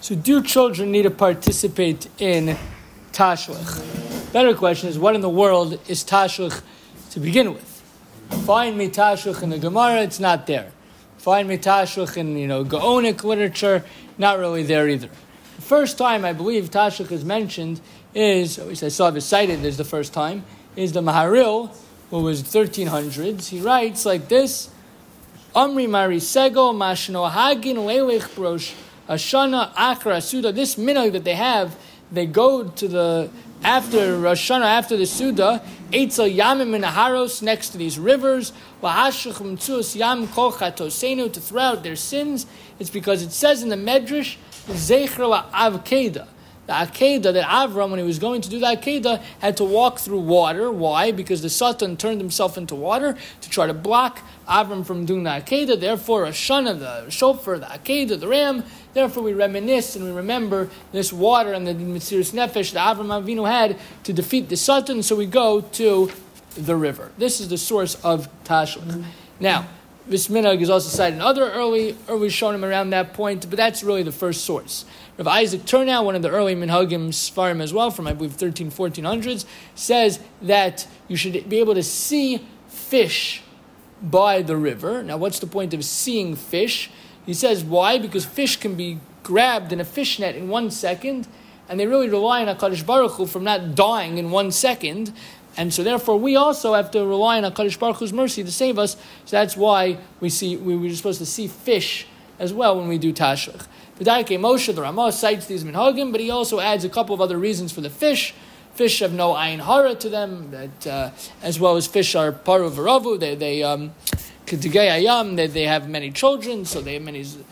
So do children need to participate in Tashlich? Better question is, what in the world is Tashlich to begin with? Find me Tashlich in the Gemara, it's not there. Find me Tashlich in, Gaonic literature, not really there either. The first time I believe Tashlich is mentioned is, at least I saw it cited as the first time, is the Maharil, who was 1300s. He writes like this, Amri Mari Sego, Mashno Hagin Lelech Brosh, Ashana Akra Suda. This minhag that they have, they go to after Rosh Hashanah, after the Suda, Eitzel Yamim and Aharos, next to these rivers, Lahashach Mtzuos Yam Kol Chatosenu, to throw out their sins. It's because it says in the Medrash, Zecher Avkeda. The Akedah, that Avram, when he was going to do the Akedah, had to walk through water. Why? Because the Satan turned himself into water to try to block Avram from doing the Akedah. Therefore, Ashana, the shofar, the Akedah, the ram, therefore we reminisce and we remember this water and the Mesiras Nefesh that Avram Avinu had to defeat the Satan, so we go to the river. This is the source of Tashlich. Now, this minhag is also cited in other early shonim around that point, but that's really the first source. Rav Isaac Turnow, one of the early minhagim Sfarim as well, from I believe 1400s, says that you should be able to see fish by the river. Now, what's the point of seeing fish? He says, why? Because fish can be grabbed in a fish net in 1 second, and they really rely on HaKadosh Baruch Hu from not dying in 1 second. And so therefore we also have to rely on HaKadosh Baruch Hu's mercy to save us. So that's why we're supposed to see fish as well when we do Tashlich. V'darkei Moshe, the Ramah, cites these minhagim, but he also adds a couple of other reasons for the fish. Fish have no ayin hara to them, that as well as fish are paru v'ravu. They have many children, so they have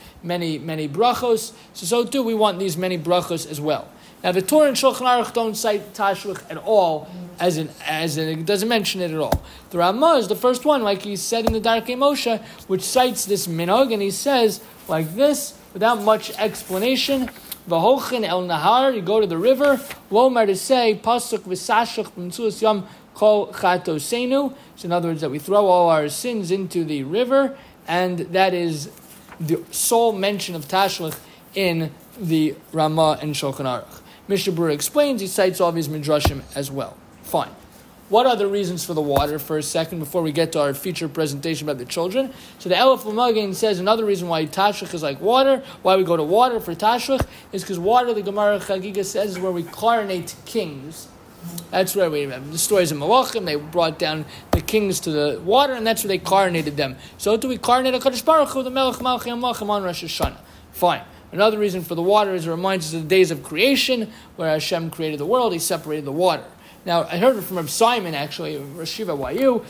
many brachos. So too we want these many brachos as well. Now the Torah and Shulchan Aruch don't cite Tashlich at all, as in it doesn't mention it at all. The Ramah is the first one, like he said in the Darkei Moshe, which cites this minhag, and he says like this, without much explanation, V'hochin el nahar, you go to the river, Lomar to say, Pasuk v'sashach b'mtzuos yam kol chatosenu. So in other words, that we throw all our sins into the river, and that is the sole mention of Tashlich in the Ramah and Shulchan Aruch. Mishnah Berurah explains, he cites all these midrashim as well. Fine. What are the reasons for the water for a second before we get to our feature presentation about the children? So the Elef L'Magin says another reason why Tashlich is like water, why we go to water for Tashlich, is because water, the Gemara Chagiga says, is where we coronate kings. That's where we have the stories of Malachim. They brought down the kings to the water, and that's where they coronated them. So do we coronate HaKadosh Baruch Hu, the Melech Malchei HaMelachim, on Rosh Hashanah? Fine. Another reason for the water is it reminds us of the days of creation, where Hashem created the world, He separated the water. Now, I heard it from Reb Simon, actually, Rosh Yeshiva YU,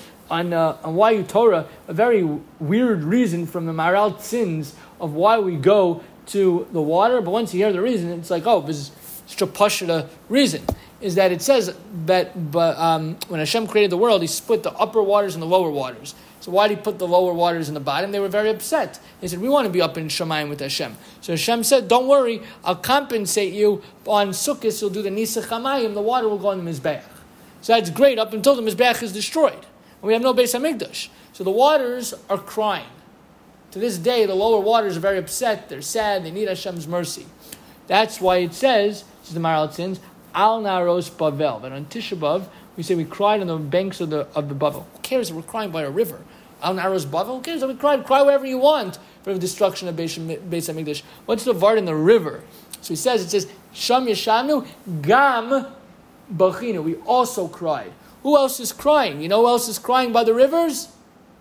on YU Torah, a very weird reason from the Maharal Tzins of why we go to the water. But once you hear the reason, it's like, oh, this is such a pashut reason. Is that it says that when Hashem created the world, He split the upper waters and the lower waters. So why did He put the lower waters in the bottom? They were very upset. They said, we want to be up in Shemayim with Hashem. So Hashem said, don't worry, I'll compensate you. On Sukkot, you'll do the Nisach HaMayim, the water will go on the Mizbeach. So that's great up until the Mizbeach is destroyed. And we have no Beis HaMikdash. So the waters are crying. To this day, the lower waters are very upset. They're sad. They need Hashem's mercy. That's why it says, this is the Maharal Tzins, Al Naros Bavel. That on Tisha B'Av, we say we cried on the banks of the Bavel. Who cares if we're crying by a river? Al Naros Bavel? Who cares if we cried? Cry wherever you want for the destruction of Beis HaMikdash. What's the vart in the river? So it says, Sham Yeshanu Gam Bachinu. We also cried. Who else is crying? You know who else is crying by the rivers?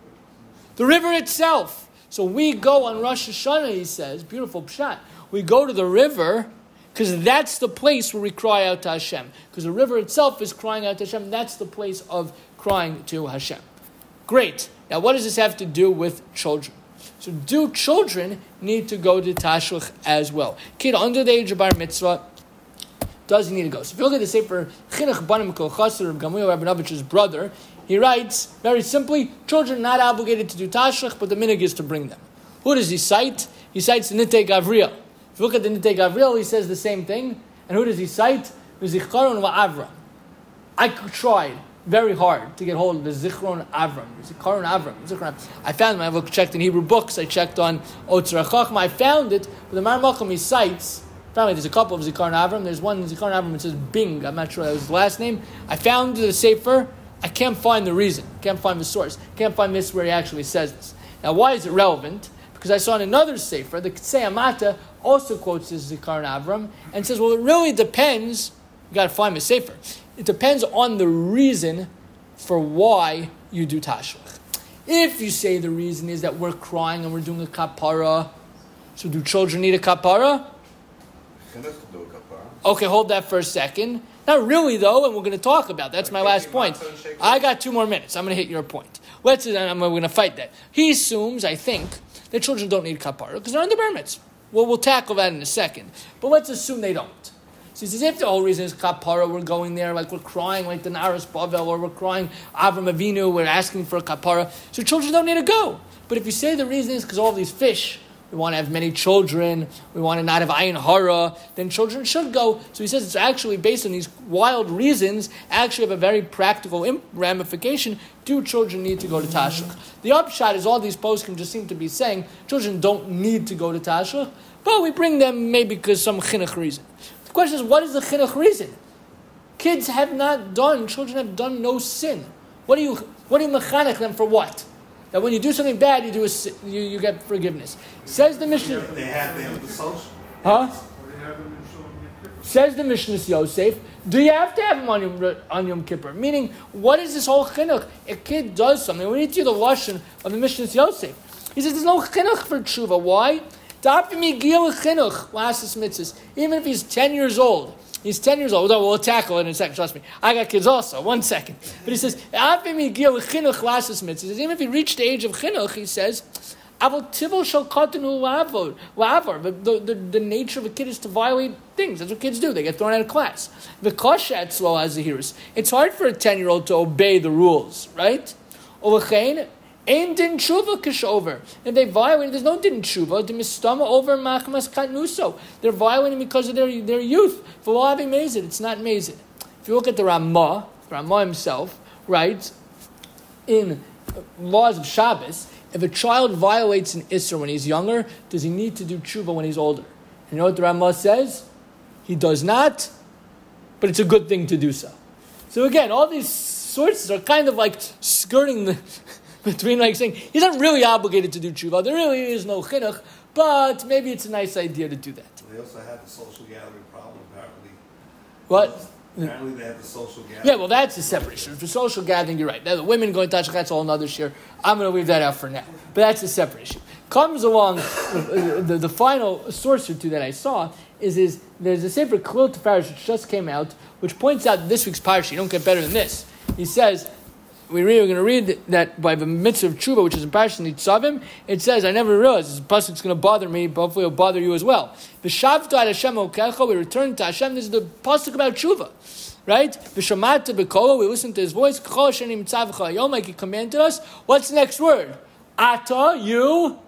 The river itself. So we go on Rosh Hashanah, he says, beautiful pshat. We go to the river because that's the place where we cry out to Hashem. Because the river itself is crying out to Hashem. That's the place of crying to Hashem. Great. Now what does this have to do with children? So do children need to go to Tashlich as well? Kid under the age of bar mitzvah, does he need to go? So if you look at the Sefer Chinuch Banim Kol Chasser of Gamliel Rabinovich's brother, he writes, very simply, children are not obligated to do Tashlich, but the minhag is to bring them. Who does he cite? He cites the Nitei Gavriel. If you look at the Nitei Gavriel, he says the same thing. And who does he cite? The Zichron Va'Avram. I tried very hard to get hold of the Zichron Avram. Zichron Avram. I found them. I checked in Hebrew books. I checked on Otzra Chachma. I found it. But the Mar Malcham, he cites Apparently, there's a couple of Zikaron Avram. There's one Zikaron Avram that says Bing. I'm not sure that was his last name. I found the Sefer. I can't find the reason. Can't find the source. Can't find this where he actually says this. Now, why is it relevant? Because I saw in another Sefer, the Ktsei Amata also quotes this Zikaron Avram and says, well, it really depends. You got to find the Sefer. It depends on the reason for why you do Tashlich. If you say the reason is that we're crying and we're doing a kapara, so do children need a kapara? Okay, hold that for a second. Not really, though, and we're going to talk about that. That's my last point. I got 2 more minutes. I'm going to hit your point. We're going to fight that. He assumes, I think, that children don't need kapara because they're on the bar mitzvah. Well, we'll tackle that in a second. But let's assume they don't. So he says, if the whole reason is kapara, we're going there, like we're crying like the Naras Bavel, or we're crying Avram Avinu, we're asking for a kapara, so children don't need to go. But if you say the reason is because all these fish, we want to have many children, we want to not have ayin hara, then children should go. So he says it's actually based on these wild reasons, actually have a very practical ramification. Do children need to go to Tashlich? The upshot is all these poskim just seem to be saying children don't need to go to Tashlich, but we bring them maybe because some chinuch reason. The question is, what is the chinuch reason? Children have done no sin. What do you mechanech them for what? That when you do something bad, you get forgiveness. Says the Mishnah. They have the social. Huh? Says the Mishnah Yosef. Do you have to have him on Yom Kippur? Meaning, what is this whole chinuch? A kid does something. We need to hear the lashon of the Mishnah Yosef. He says there's no chinuch for tshuva. Why? Even if he's 10 years old. He's 10 years old. We'll tackle it in a second. Trust me. I got kids also. 1 second. But he says, even if he reached the age of chinuch, he says, the nature of a kid is to violate things. That's what kids do. They get thrown out of class. It's hard for a 10-year-old to obey the rules, right? Ain din tshuva kishover. If they violate, there's no din tshuva. The mistama over machmas katnuso. They're violating because of their youth. V'lo mezid. It's not mezid. If you look at the Ramah himself writes in laws of Shabbos, if a child violates an isser when he's younger, does he need to do tshuva when he's older? You know what the Ramah says? He does not, but it's a good thing to do so. So again, all these sources are kind of like skirting the between like saying he's not really obligated to do tshuva. There really is no chinuch, but maybe it's a nice idea to do that. They also had the social gathering problem, apparently. What? Apparently they had the social gathering. Yeah, well, that's a separate issue. For social gathering, you're right. Now, the women going to touch, that's a whole other share. I'm going to leave that out for now. But that's a separate issue. Comes along, the final source or two that I saw is there's a Sefer Klil Tefarish which just came out, which points out this week's parsha. You don't get better than this. He says, we're going to read that by the mitzvah of tshuva, which is in Parashat Nitzavim. It says, I never realized this pasuk's going to bother me, but hopefully it'll bother you as well. V'shavta ad Hashem okecha, we return to Hashem. This is the pasuk about tshuva, right? V'shamata b'kolo, we listen to his voice. K'chol asher nimtzav v'chol hayom, like he commanded us. What's the next word? Ata, you,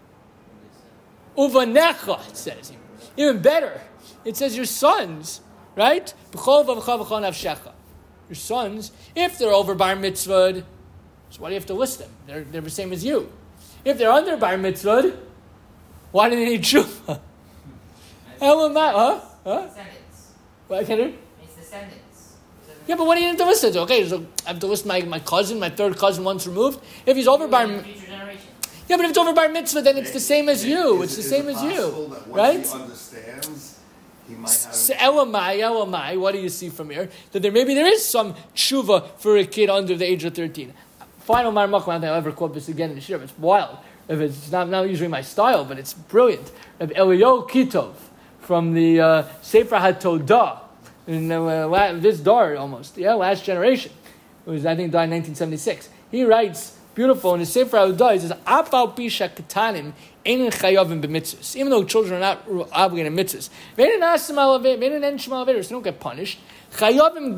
uvanecha, it says. Even better, it says your sons, right? B'chol v'chol v'chol nafshecha. Your sons, if they're over bar mitzvah, so why do you have to list them? They're the same as you. If they're under bar mitzvah, why do they need tshuva? Descendants. What can you? It's descendants. Yeah, but what do you need to list it? Okay, so I have to list my cousin, my third cousin once removed. If he's over bar mitzvah. Yeah, but if it's over bar mitzvah, then it's the same as you. It's the same as you. Right? He understands. He might have Elamai, what do you see from here? That there is some tshuva for a kid under the age of 13. Final Marmach, I don't think I'll ever quote this again in the shir. It's wild. If it's not usually my style, but it's brilliant. Of Eliyahu Kitov from the Sefer HaTodah in this dar almost, last generation. It was, I think, died in 1976. He writes, beautiful, in his Sefer HaTodah, he says, Afal Pisha Ketanim even though children are not obligated in mitzvahs, they don't get punished. They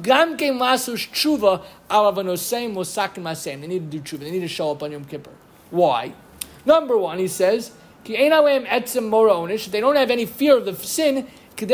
need to do tshuva. They need to show up on Yom Kippur. Why? Number one, he says, they don't have any fear of the sin. If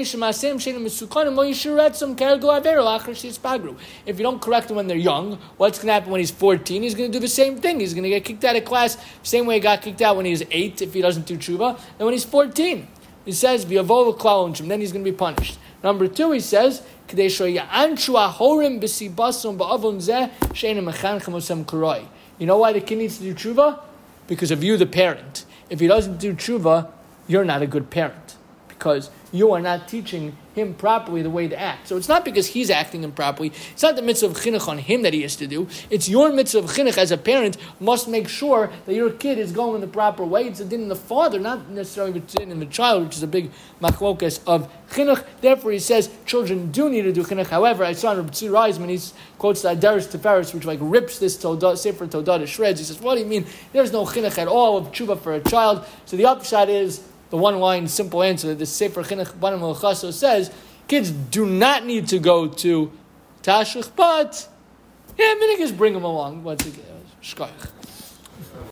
you don't correct him when they're young, what's going to happen when he's 14? He's going to do the same thing. He's going to get kicked out of class, same way he got kicked out when he was 8 if he doesn't do tshuva, and when he's 14. he says, v'yavo l'klal onshim, then he's going to be punished. Number 2, he says, k'dei sho'ya'anshu ahorim b'sibasum ba'avon zeh she'enim mechanchem osem karoi. You know why the kid needs to do tshuva? Because of you, the parent. If he doesn't do tshuva, you're not a good parent. Because you are not teaching him properly the way to act. So it's not because he's acting improperly. It's not the mitzvah of chinuch on him that he has to do. It's your mitzvah of chinuch as a parent must make sure that your kid is going the proper way. It's a din in the father, not necessarily a din in the child, which is a big machlokas of chinuch. Therefore, he says children do need to do chinuch. However, I saw Rabbi Tzvi Reisman, he quotes the Adaris Tiferes, which rips this Sefer Todah to shreds. He says, what do you mean? There's no chinuch at all of tshuva for a child. So the upshot is, the one-line simple answer that the Sefer Chinuch Banim L'Chaso says, kids do not need to go to Tashlich, but minhag is bring them along. Shkoyach.